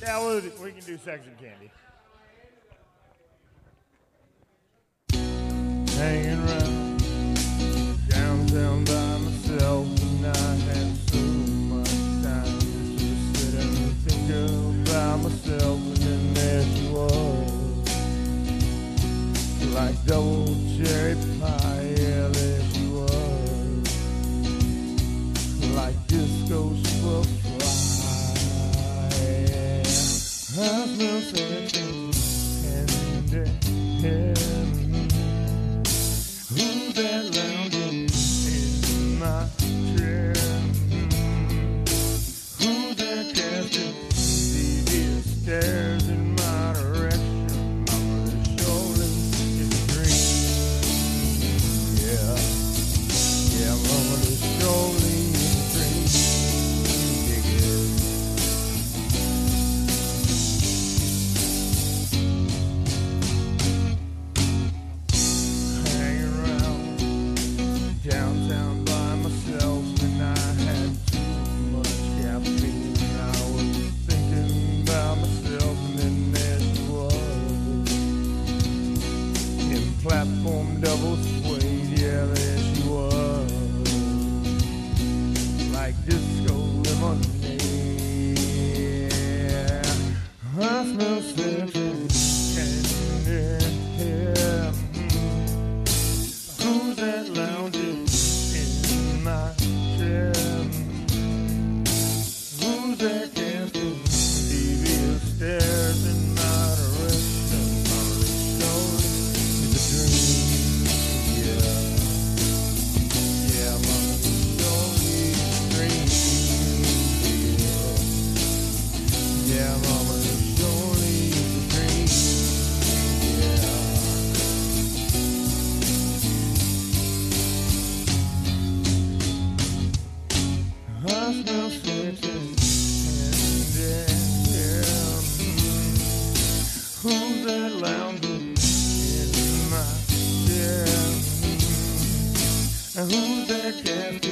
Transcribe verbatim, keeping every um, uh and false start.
Yeah, we'll, we can do Sex and Candy. Hanging around downtown by myself, and I had so much time just to sit and think about myself, and then there she was, like double cherry pie, yeah, there she was, like disco superfly. I smell sex and candy. Who's that lounging in my chair? Who's that casting devious stares in my direction? Mama, this surely is a dream. Yeah, yeah, mama, this surely is a dream. Dig it. Downtown by myself, and I had too much caffeine. I was thinking about myself, and then there she was, in platform double suede, yeah, there she was, like disco lemonade. I smell sex and candy. Who's that lounging in my chair? Who's that casting devious stares in my direction? Oh, this surely is a dream. Yeah, yeah, mama, this surely is a dream. Yeah, yeah, mama, this surely is a dream. Yeah. I smell sex and candy. Who's that lounging in my chair? And who's that cat?